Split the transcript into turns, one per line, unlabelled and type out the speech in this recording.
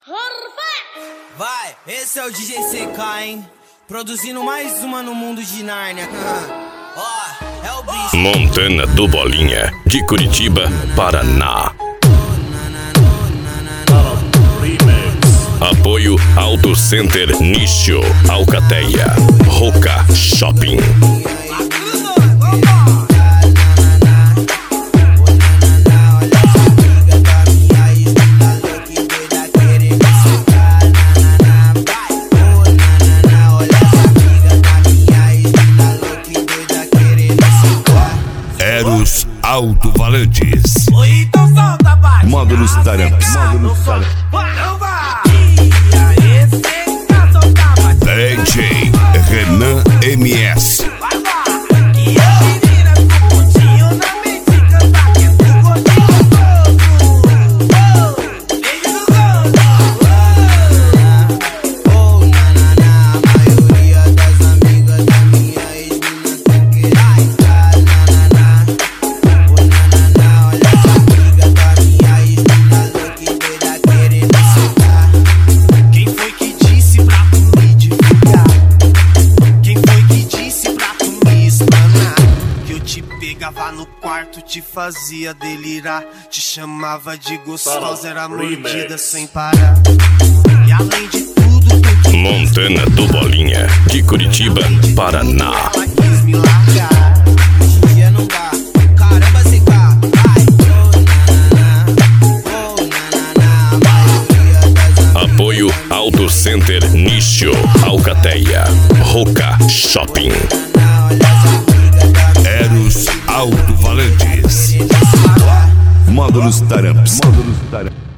Vai, esse é o DJ CK, hein? Produzindo mais uma no mundo de Nárnia. Ó, é o bicho.
Montana do Bolinha, de Curitiba, Paraná. Apoio Auto Center Nicho, Alcateia, Roca Shopping. Eros Alto-Valantes. Módulos Taramps. DJ Renan MS.
Pegava no quarto, te fazia delirar, te chamava de gostosa, era mordida sem parar. E além de tudo,
Montana do Bolinha, de Curitiba, Paraná.
ela quis me largar.
Hoje em dia não dá. Caramba, CK.
Apoio Auto Center Nicho, Alcateia, Roca Shopping. Eros Alto-Valantes. Módulos Taramps.